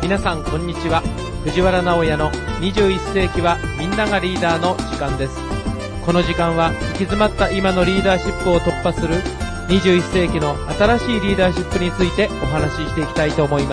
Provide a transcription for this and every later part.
皆さんこんにちは。藤原直也の21世紀はみんながリーダーの時間です。この時間は行き詰まった今のリーダーシップを突破する21世紀の新しいリーダーシップについてお話ししていきたいと思います。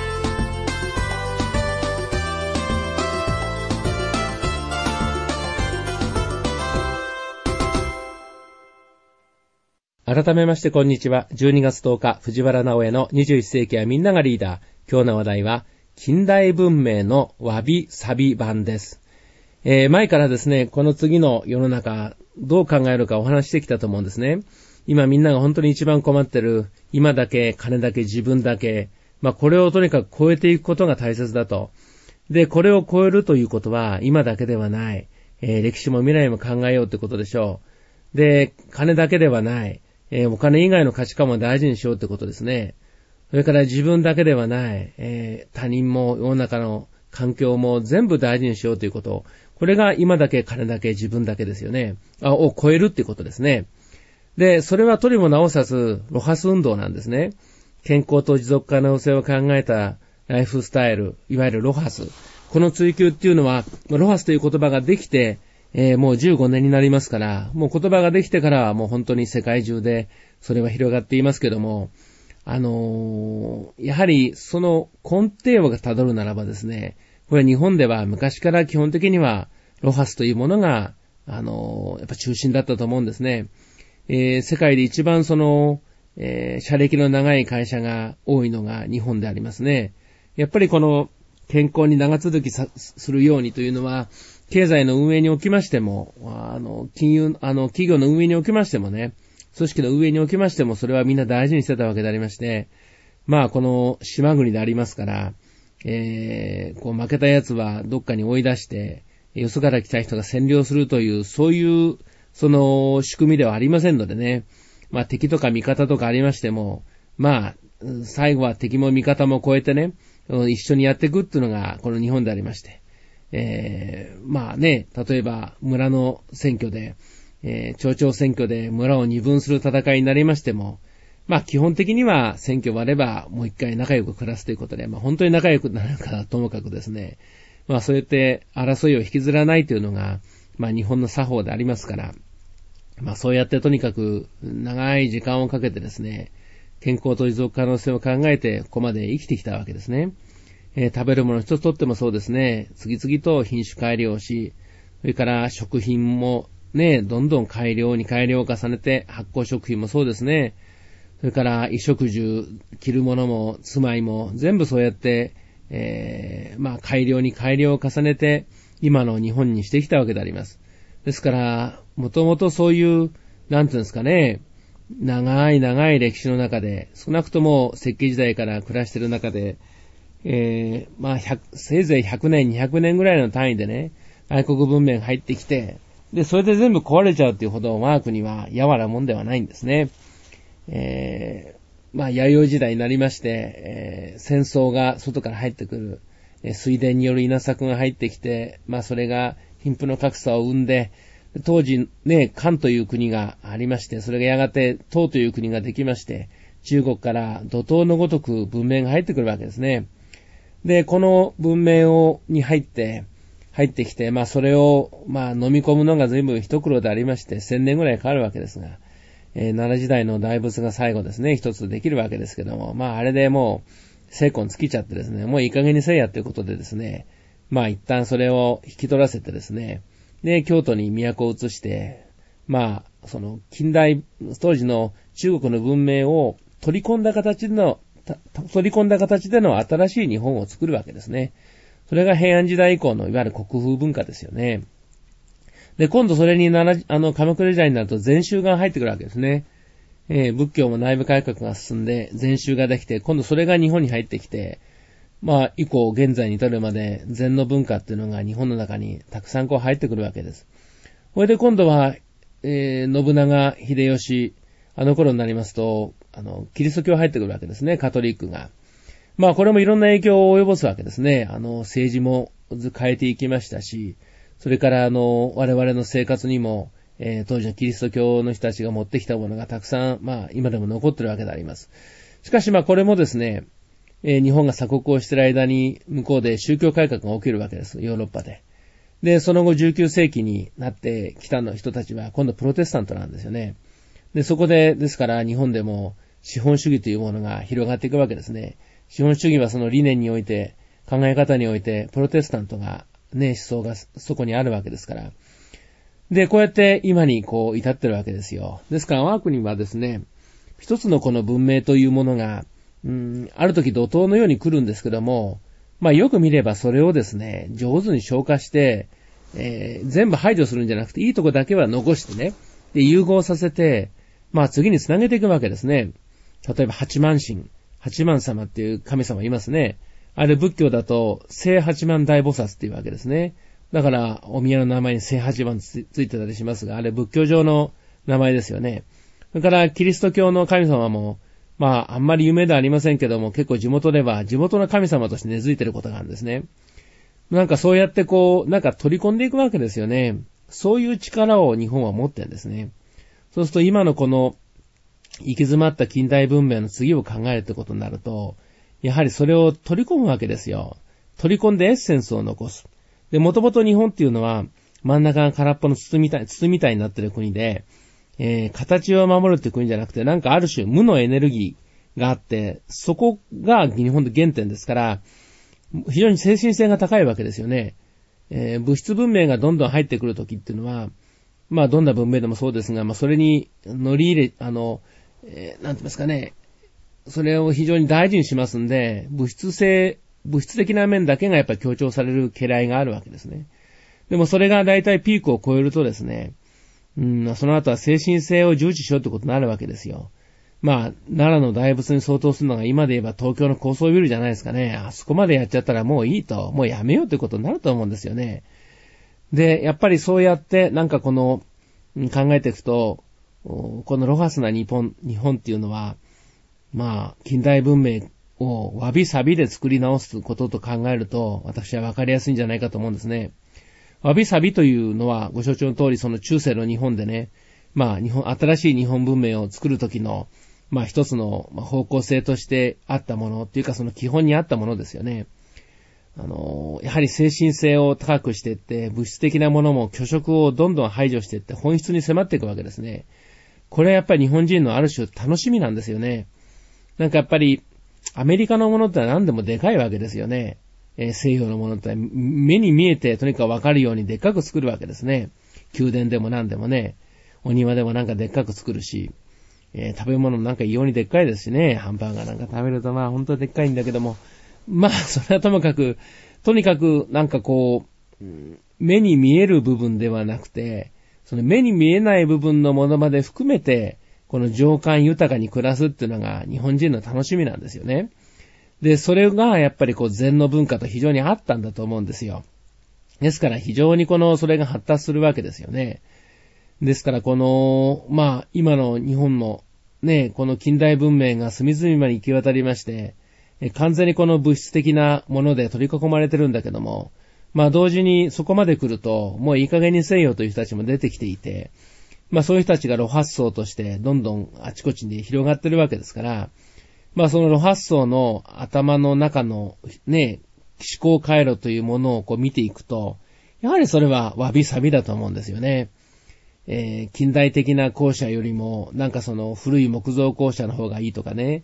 改めましてこんにちは。12月10日、藤原直也の21世紀はみんながリーダー。今日の話題は、近代文明のわびさび版です。前からですね、この次の世の中、どう考えるかお話してきたと思うんですね。今みんなが本当に一番困ってる、今だけ、金だけ、自分だけ、これをとにかく超えていくことが大切だと。で、これを超えるということは、今だけではない。歴史も未来も考えようってことでしょう。で、金だけではない。お金以外の価値観も大事にしようってことですね。それから自分だけではない、他人も世の中の環境も全部大事にしようということ。これが今だけ金だけ自分だけですよね。を超えるっていうことですね。で、それはとりも直さずロハス運動なんですね。健康と持続可能性を考えたライフスタイル、いわゆるロハス。この追求っていうのは、ロハスという言葉ができて、もう15年になりますから、もう言葉ができてからはもう本当に世界中でそれは広がっていますけども、やはりその根底をたどるならばですね、これは日本では昔から基本的にはロハスというものが、やっぱ中心だったと思うんですね。世界で一番その、社歴の長い会社が多いのが日本でありますね。やっぱりこの健康に長続きするようにというのは、経済の運営におきましても、企業の運営におきましてもね、組織の運営におきましても、それはみんな大事にしてたわけでありまして、この島国でありますから、負けた奴はどっかに追い出して、よそから来た人が占領するという、そういう、その仕組みではありませんのでね、敵とか味方とかありましても、最後は敵も味方も超えてね、一緒にやっていくっていうのが、この日本でありまして、例えば村の選挙で、町長選挙で村を二分する戦いになりましても、基本的には選挙終わればもう一回仲良く暮らすということで、本当に仲良くなるかともかくですね、そうやって争いを引きずらないというのが、日本の作法でありますから、そうやってとにかく長い時間をかけてですね、健康と持続可能性を考えてここまで生きてきたわけですね。食べるもの一つとってもそうですね、次々と品種改良し、それから食品もね、どんどん改良を重ねて、発酵食品もそうですね。それから衣食住、着るものも住まいも全部そうやって、改良を重ねて、今の日本にしてきたわけであります。ですから、もともとそういう、なんていうんですかね、長い歴史の中で、少なくとも石器時代から暮らしている中で、せいぜい100年、200年ぐらいの単位でね、外国文明が入ってきて、で、それで全部壊れちゃうっていうほど我が国はやわらもんではないんですね。弥生時代になりまして、戦争が外から入ってくる、水田による稲作が入ってきて、それが貧富の格差を生んで、当時ね、漢という国がありまして、それがやがて唐という国ができまして、中国から怒涛のごとく文明が入ってくるわけですね。で、この文明に入ってきて、それを、飲み込むのが随分一苦労でありまして、1000年ぐらいかかるわけですが、奈良時代の大仏が最後ですね、一つできるわけですけども、あれでもう、精魂尽きちゃってですね、もういい加減にせえやということでですね、一旦それを引き取らせてですね、で、京都に都を移して、その近代、当時の中国の文明を取り込んだ形での新しい日本を作るわけですね。それが平安時代以降のいわゆる国風文化ですよね。で、今度それに鎌倉時代になると禅宗が入ってくるわけですね。仏教も内部改革が進んで禅宗ができて、今度それが日本に入ってきて、以降現在に至るまで禅の文化っていうのが日本の中にたくさん入ってくるわけです。それで今度は、信長、秀吉、頃になりますと、キリスト教入ってくるわけですね、カトリックが。これもいろんな影響を及ぼすわけですね。政治も変えていきましたし、それから我々の生活にも、当時のキリスト教の人たちが持ってきたものがたくさん、今でも残ってるわけであります。しかしこれもですね、 日本が鎖国をしている間に向こうで宗教改革が起きるわけです。ヨーロッパで。で、その後19世紀になってきたの人たちは今度プロテスタントなんですよね。で、そこで、ですから日本でも資本主義というものが広がっていくわけですね。資本主義はその理念において、考え方において、プロテスタントがね、思想がそこにあるわけですから。で、こうやって今にこう至ってるわけですよ。ですから我が国はですね、一つのこの文明というものが、ある時怒涛のように来るんですけども、まあよく見ればそれをですね、上手に消化して、全部排除するんじゃなくて、いいとこだけは残してね、で、融合させて、まあ次につなげていくわけですね。例えば八幡神、八幡様っていう神様いますね。あれ仏教だと、聖八幡大菩薩っていうわけですね。だから、お宮の名前に聖八幡ついてたりしますが、あれ仏教上の名前ですよね。それから、キリスト教の神様も、まあ、あんまり有名ではありませんけども、結構地元では地元の神様として根付いてることがあるんですね。なんかそうやってこう、なんか取り込んでいくわけですよね。そういう力を日本は持ってるんですね。そうすると今のこの、行き詰まった近代文明の次を考えるってことになると、やはりそれを取り込むわけですよ。取り込んでエッセンスを残す。で、もともと日本っていうのは、真ん中が空っぽの筒みたいになってる国で、形を守るって国じゃなくて、なんかある種無のエネルギーがあって、そこが日本の原点ですから、非常に精神性が高いわけですよね。物質文明がどんどん入ってくるときっていうのは、まあどんな文明でもそうですが、まあそれに乗り入れ、なんて言いますかね、それを非常に大事にしますんで、物質的な面だけがやっぱり強調される嫌いがあるわけですね。でもそれが大体ピークを超えるとですね、その後は精神性を重視しようってことになるわけですよ。まあ、奈良の大仏に相当するのが今で言えば東京の高層ビルじゃないですかね。あそこまでやっちゃったらもういいと、もうやめようということになると思うんですよね。で、やっぱりそうやってなんかこの、考えていくと、このロハスな日本っていうのは、まあ、近代文明をわびさびで作り直すことと考えると、私は分かりやすいんじゃないかと思うんですね。わびさびというのは、ご承知の通り、その中世の日本でね、まあ、新しい日本文明を作るときの、まあ一つの方向性としてあったものっていうかその基本にあったものですよね。やはり精神性を高くしていって、物質的なものも虚飾をどんどん排除していって本質に迫っていくわけですね。これはやっぱり日本人のある種楽しみなんですよね。なんかやっぱりアメリカのものって何でもでかいわけですよね。西洋のものって目に見えてとにかくわかるようにでっかく作るわけですね。宮殿でも何でもね、お庭でもなんかでっかく作るし、食べ物もなんか異様にでっかいですしね。ハンバーガーなんか食べるとまあ本当にでっかいんだけども。まあそれはともかく、とにかくなんかこう、目に見える部分ではなくて、その目に見えない部分のものまで含めて、この情感豊かに暮らすっていうのが日本人の楽しみなんですよね。で、それがやっぱりこう禅の文化と非常にあったんだと思うんですよ。ですから非常にそれが発達するわけですよね。ですからまあ今の日本のね、この近代文明が隅々まで行き渡りまして、完全にこの物質的なもので取り囲まれてるんだけども、まあ同時にそこまで来ると、もういい加減にせよという人たちも出てきていて、まあそういう人たちが露発層としてどんどんあちこちに広がってるわけですから、まあその露発層の頭の中のね、思考回路というものをこう見ていくと、やはりそれはわびさびだと思うんですよね。近代的な校舎よりも、なんか古い木造校舎の方がいいとかね、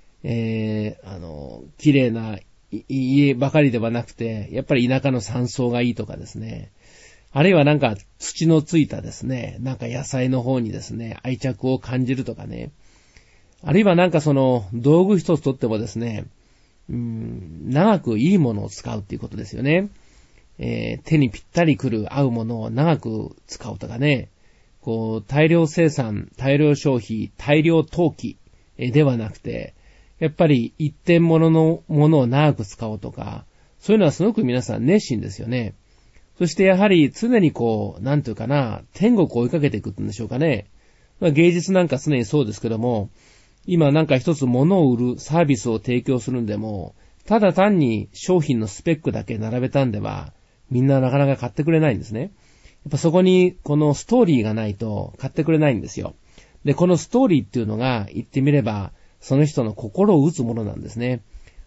綺麗な家ばかりではなくて、やっぱり田舎の山荘がいいとかですね、あるいはなんか土のついたですね、なんか野菜の方にですね、愛着を感じるとかね、あるいはなんか道具一つとってもですね、長くいいものを使うっていうことですよね。手にぴったりくる合うものを長く使うとかね、大量生産、大量消費、大量投機ではなくて、やっぱり一点物のものを長く使おうとか、そういうのはすごく皆さん熱心ですよね。そしてやはり常になんていうかな、天国を追いかけていくってんでしょうかね。まあ、芸術なんか常にそうですけども、今なんか一つ物を売るサービスを提供するんでも、ただ単に商品のスペックだけ並べたんでは、みんななかなか買ってくれないんですね。やっぱそこにこのストーリーがないと買ってくれないんですよ。で、このストーリーっていうのが言ってみれば、その人の心を打つものなんですね。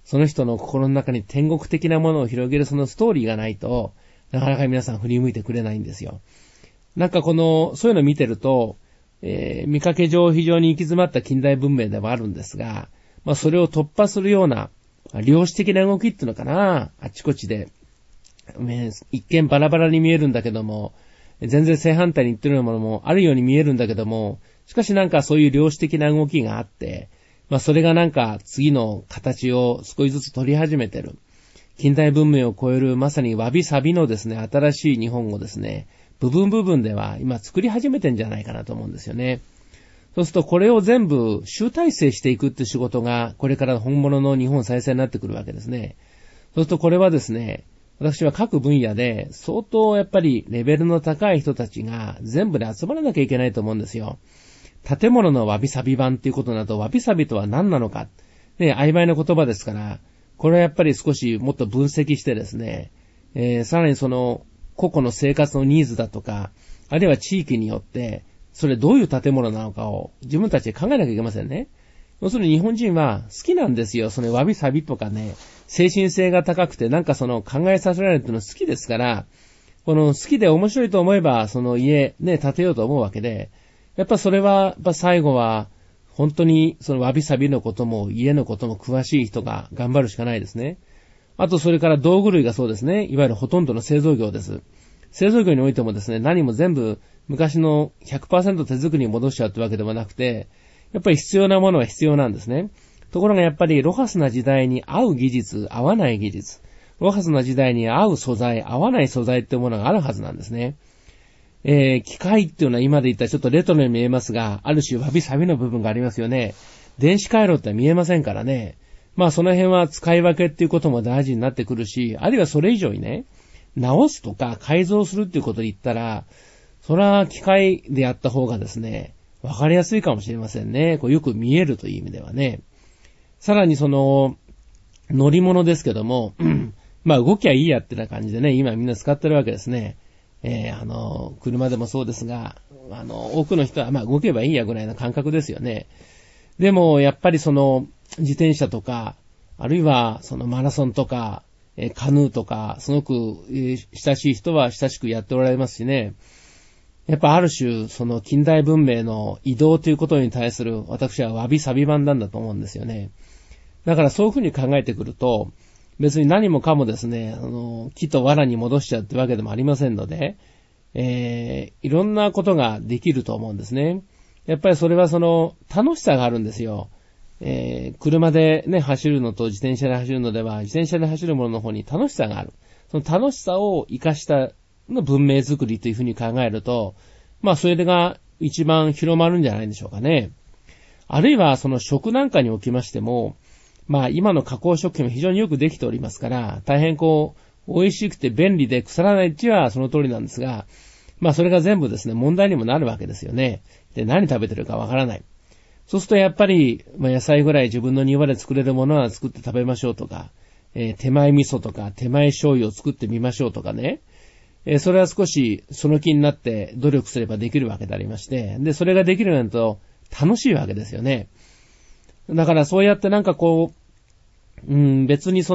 その人の心の中に天国的なものを広げるそのストーリーがないと、なかなか皆さん振り向いてくれないんですよ。なんかそういうのを見てると、見かけ上非常に行き詰まった近代文明ではあるんですが、まあそれを突破するような、量子的な動きっていうのかな、あちこちで、一見バラバラに見えるんだけども、全然正反対に言ってるようなものもあるように見えるんだけども、しかしなんかそういう量子的な動きがあって、まあそれがなんか次の形を少しずつ取り始めてる。近代文明を超えるまさにわびさびのですね、新しい日本語ですね、部分では今作り始めてんじゃないかなと思うんですよね。そうするとこれを全部集大成していくって仕事がこれから本物の日本再生になってくるわけですね。そうするとこれはですね、私は各分野で相当やっぱりレベルの高い人たちが全部で集まらなきゃいけないと思うんですよ。建物のわびさび版っていうことになると、わびさびとは何なのか。ね、曖昧な言葉ですから、これはやっぱり少しもっと分析してですね、さらにその個々の生活のニーズだとか、あるいは地域によって、それどういう建物なのかを自分たちで考えなきゃいけませんね。要するに日本人は好きなんですよ。そのわびさびとかね、精神性が高くてなんかその考えさせられるっていうの好きですから、この好きで面白いと思えばその家ね、建てようと思うわけで、やっぱそれは、やっぱ最後は本当にそのわびさびのことも家のことも詳しい人が頑張るしかないですね。あとそれから道具類がそうですね。いわゆるほとんどの製造業です。製造業においてもですね、何も全部昔の 100% 手作りに戻しちゃうってわけではなくて、やっぱり必要なものは必要なんですね。ところがやっぱりロハスな時代に合う技術、合わない技術、ロハスな時代に合う素材、合わない素材っていうものがあるはずなんですね。機械っていうのは今で言ったらちょっとレトロに見えますが、ある種わびさびの部分がありますよね。電子回路って見えませんからね。まあその辺は使い分けっていうことも大事になってくるし、あるいはそれ以上にね、直すとか改造するっていうことで言ったら、それは機械でやった方がですね、わかりやすいかもしれませんね。こうよく見えるという意味ではね。さらにその、乗り物ですけども、まあ動きゃいいやってな感じでね、今みんな使ってるわけですね。車でもそうですが、多くの人はまあ動けばいいやぐらいな感覚ですよね。でもやっぱりその自転車とか、あるいはそのマラソンとか、カヌーとか、すごく、親しい人は親しくやっておられますしね。やっぱある種、その近代文明の移動ということに対する私はわびさび版なんだと思うんですよね。だからそういうふうに考えてくると、別に何もかもですね、木と藁に戻しちゃうってわけでもありませんので、いろんなことができると思うんですね。やっぱりそれはその楽しさがあるんですよ。車でね、走るのと自転車で走るのでは、自転車で走るものの方に楽しさがある。その楽しさを活かした文明づくりというふうに考えると、まあそれが一番広まるんじゃないでしょうかね。あるいはその食なんかにおきましても、まあ今の加工食品も非常によくできておりますから、大変美味しくて便利で腐らないってはその通りなんですが、まあそれが全部ですね、問題にもなるわけですよね。で、何食べてるかわからない。そうするとやっぱり、野菜ぐらい自分の庭で作れるものは作って食べましょうとか、手前味噌とか手前醤油を作ってみましょうとかね。それは少しその気になって努力すればできるわけでありまして、で、それができるようになると楽しいわけですよね。だからそうやってなんか別に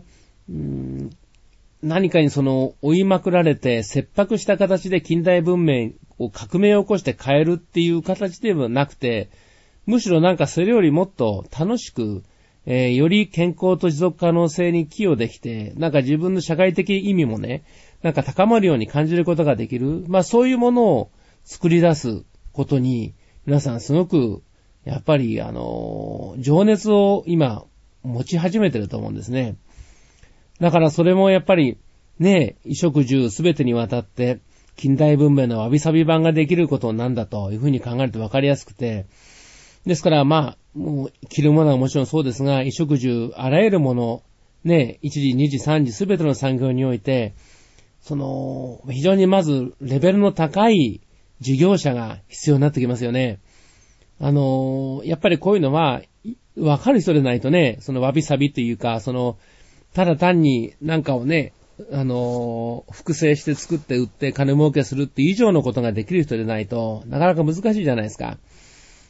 何かに追いまくられて切迫した形で近代文明を革命を起こして変えるっていう形ではなくて、むしろなんかそれよりもっと楽しく、より健康と持続可能性に寄与できて、なんか自分の社会的意味もね、なんか高まるように感じることができる。まあそういうものを作り出すことに、皆さんすごく、やっぱり情熱を今持ち始めてると思うんですね。だからそれもやっぱりね、衣食住すべてにわたって近代文明のわびさび版ができることなんだというふうに考えるとわかりやすくて、ですからまあ、もう着るものはもちろんそうですが、衣食住あらゆるもの、ね、1時、2時、3時すべての産業において、非常にまずレベルの高い事業者が必要になってきますよね。やっぱりこういうのは、わかる人でないとね、わびさびというか、ただ単になんかをね、複製して作って売って金儲けするって以上のことができる人でないとなかなか難しいじゃないですか。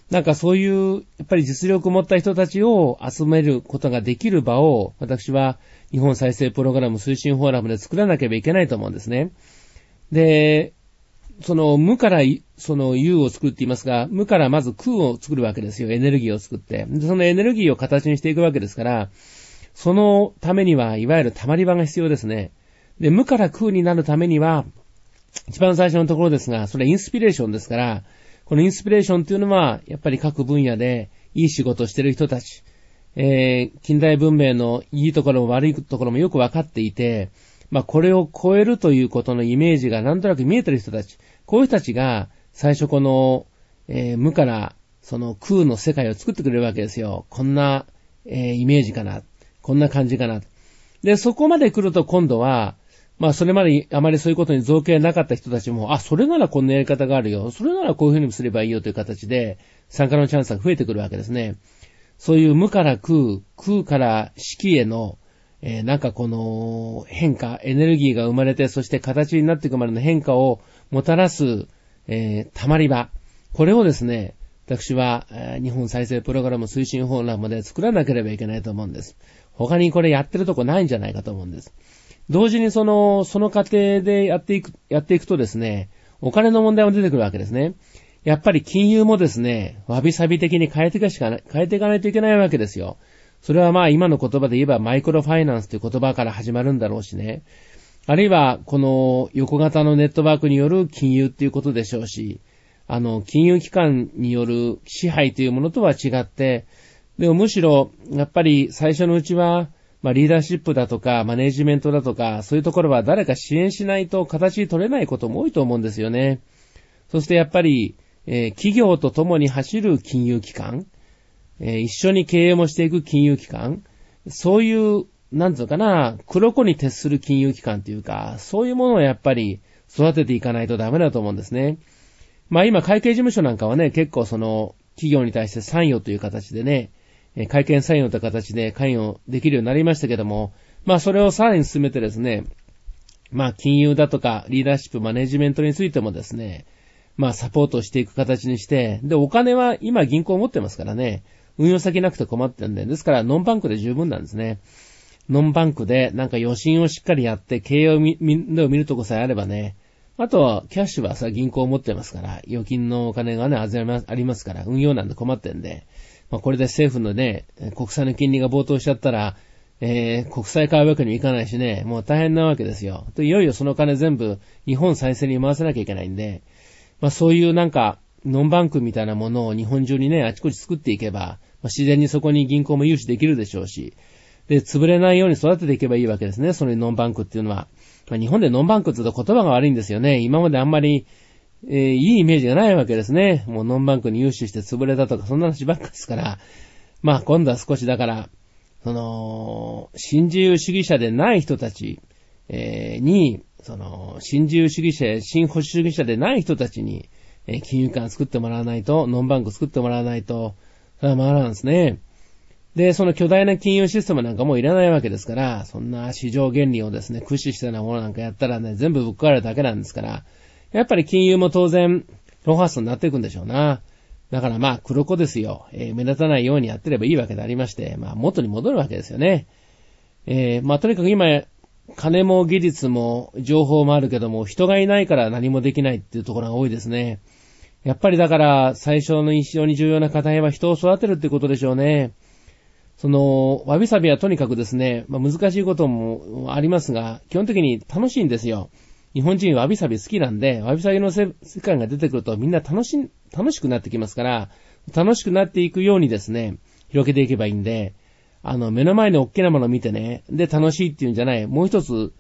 なんかそういう、やっぱり実力を持った人たちを集めることができる場を、私は日本再生プログラム推進フォーラムで作らなければいけないと思うんですね。で、その無からその有を作るって言いますが、無からまず空を作るわけですよ。エネルギーを作って。でそのエネルギーを形にしていくわけですから、そのためにはいわゆる溜まり場が必要ですね。で、無から空になるためには、一番最初のところですが、それはインスピレーションですから、このインスピレーションというのは、やっぱり各分野でいい仕事をしている人たち、近代文明のいいところも悪いところもよく分かっていて、これを超えるということのイメージがなんとなく見えている人たち、こういう人たちが最初この、無からその空の世界を作ってくれるわけですよ。こんな、イメージかな。こんな感じかな。で、そこまで来ると今度は、それまであまりそういうことに造形なかった人たちも、それならこんなやり方があるよ。それならこういうふうにすればいいよという形で参加のチャンスが増えてくるわけですね。そういう無から空、空から色への、なんかこの変化、エネルギーが生まれて、そして形になっていくまでの変化をもたらす、溜まり場。これをですね、私は、日本再生プログラム推進フォーラムで作らなければいけないと思うんです。他にこれやってるとこないんじゃないかと思うんです。同時にその過程でやっていくとですね、お金の問題も出てくるわけですね。やっぱり金融もですね、わびさび的に変えていかないといけないわけですよ。それは今の言葉で言えばマイクロファイナンスという言葉から始まるんだろうしね。あるいはこの横型のネットワークによる金融っていうことでしょうし、金融機関による支配というものとは違って、でもむしろやっぱり最初のうちはリーダーシップだとか、マネージメントだとか、そういうところは誰か支援しないと形取れないことも多いと思うんですよね。そしてやっぱり、企業と共に走る金融機関、一緒に経営もしていく金融機関、そういう、なんつうかな、黒子に徹する金融機関というか、そういうものをやっぱり育てていかないとダメだと思うんですね。今、会計事務所なんかはね、結構企業に対して参与という形でね、会見参与という形で関与できるようになりましたけども、それをさらに進めてですね、金融だとかリーダーシップ、マネジメントについてもですね、サポートしていく形にして、で、お金は今銀行持ってますからね、運用先なくて困ってるんで、ですからノンバンクで十分なんですね。ノンバンクでなんか予診をしっかりやって経営を見るとこさえあればね、あとはキャッシュは銀行持ってますから、預金のお金がね、ありますから、運用なんで困ってるんで、これで政府のね、国債の金利が暴騰しちゃったら、国債買うわけにもいかないしね、もう大変なわけですよ。いよいよその金全部日本再生に回さなきゃいけないんで、そういうなんか、ノンバンクみたいなものを日本中にね、あちこち作っていけば、自然にそこに銀行も融資できるでしょうし、で、潰れないように育てていけばいいわけですね、そのノンバンクっていうのは。日本でノンバンクって言うと言葉が悪いんですよね。今まであんまり、いいイメージがないわけですね。もうノンバンクに融資して潰れたとか、そんな話ばっかですから。今度は少しだから、新自由主義者でない人たち、に、新自由主義者、新保守主義者でない人たちに、金融機関作ってもらわないと、ノンバンク作ってもらわないと、それは回らんですね。で、その巨大な金融システムなんかもういらないわけですから、そんな市場原理をですね、駆使したようなものなんかやったらね、全部ぶっ壊れるだけなんですから、やっぱり金融も当然、ロハスになっていくんでしょうな。だから黒子ですよ。目立たないようにやってればいいわけでありまして、元に戻るわけですよね。とにかく今、金も技術も情報もあるけども、人がいないから何もできないっていうところが多いですね。やっぱりだから、最初の非常に重要な課題は人を育てるってことでしょうね。わびさびはとにかくですね、難しいこともありますが、基本的に楽しいんですよ。日本人わびさび好きなんで、わびさびの世界が出てくるとみんな楽しくなってきますから、楽しくなっていくようにですね、広げていけばいいんで、目の前に大きなものを見てね、で楽しいっていうんじゃない、もう一つ、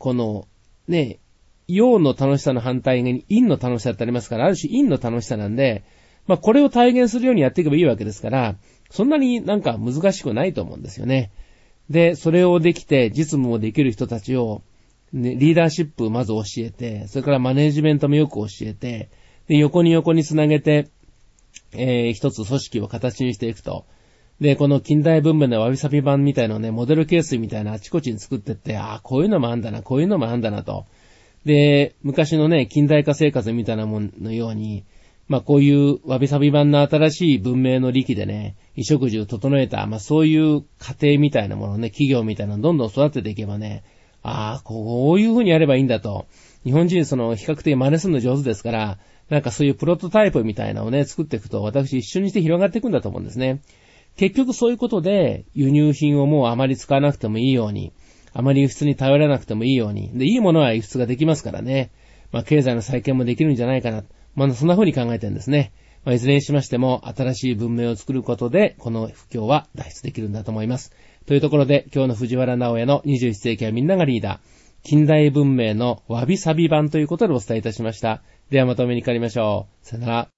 陽の楽しさの反対に陰の楽しさってありますから、ある種陰の楽しさなんで、これを体現するようにやっていけばいいわけですから、そんなになんか難しくないと思うんですよね。で、それをできて実務もできる人たちを、リーダーシップをまず教えて、それからマネージメントもよく教えて、で、横につなげて、一つ組織を形にしていくと。で、この近代文明のわびさび版みたいなね、モデルケースみたいなあちこちに作ってって、こういうのもあんだな、こういうのもあんだなと。で、昔のね、近代化生活みたいなもののように、 こういうわびさび版の新しい文明の利器でね、衣食住整えた、そういう家庭みたいなものをね、企業みたいなのをどんどん育てていけばね、こういう風にやればいいんだと。日本人比較的真似するの上手ですから、そういうプロトタイプみたいなのをね、作っていくと、私一緒にして広がっていくんだと思うんですね。結局そういうことで、輸入品をもうあまり使わなくてもいいように、あまり輸出に頼らなくてもいいように、で、いいものは輸出ができますからね。経済の再建もできるんじゃないかな。そんな風に考えてるんですね。いずれにしましても、新しい文明を作ることで、この不況は脱出できるんだと思います。というところで、今日の藤原直也の21世紀はみんながリーダー、近代文明のわびさび版ということでお伝えいたしました。ではまたお目にかかりましょう。さよなら。